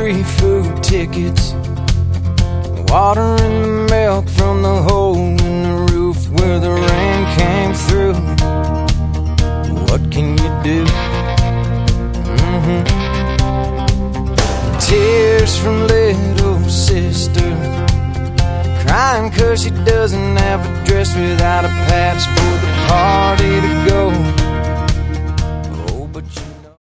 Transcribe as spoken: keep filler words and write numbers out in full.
free food tickets, water and milk from the hole in the roof where the rain came through. What can you do? Mm-hmm. Tears from little sister, crying cause she doesn't have a dress without a patch for the party to go.